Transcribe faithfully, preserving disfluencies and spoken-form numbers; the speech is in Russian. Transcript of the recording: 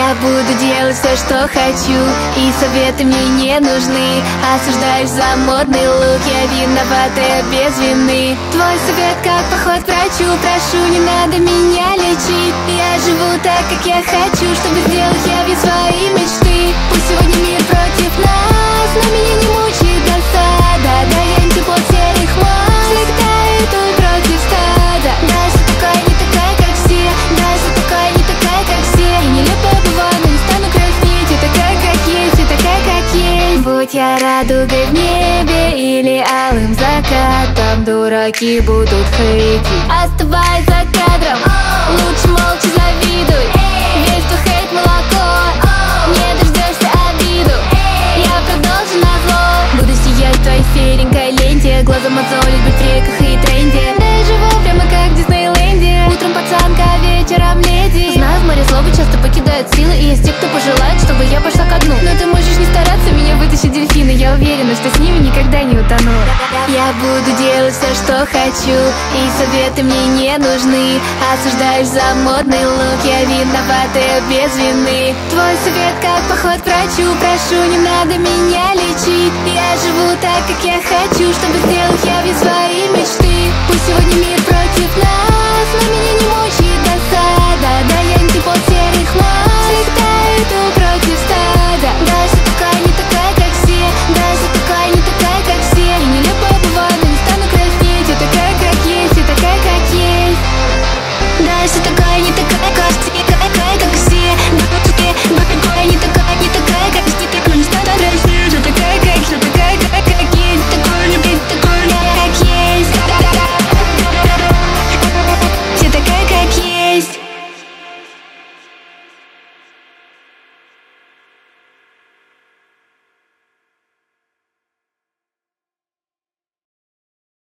Я буду делать все, что хочу, и советы мне не нужны. Осуждаешь за модный лук, я виноватая без вины. Твой совет как поход к врачу, прошу, не надо меня лечить. Я живу так, как я хочу, чтобы сделать явью свои мечты. Пусть сегодня мир против нас, но меня не мучает досада. Да я антипод серых маск, всегда иду против стада. Даже такая не такая, как все, даже такая не такая, как все. И нелепая бываю, но не стану краснеть. Я такая, как есть, я такая, как есть. Будь я радугой в небе или алым закатом, дураки будут хейтить. Оставай за кадром, лучше молча завидуй. Весь твой хейт молоко, не дождешься обиду. Я продолжу назло, буду сиять в твоей серенькой ленте. Глаза мозолить, быть в реках и тренде. Да я живу прямо как в Диснейленде. Утром пацанка, вечером леди. Знаю, в море злобы часто покидают силы, и есть те, кто пожелает, чтобы я пошла ко дну. Но ты можешь не стараться меня вытащить дельфины. Я уверена, что с ними никогда не утону. Я буду делать все, что хочу, и советы мне не нужны. Осуждаешь за модный лук, я виноватая без вины. Твой совет как поход к врачу, прошу, не надо меня лечить. Я живу так, как я хочу, чтобы сделать явью свои мечты. Пусть сегодня мир против нас, но меня не мучает досада. Да я антипод серых маск, всегда иду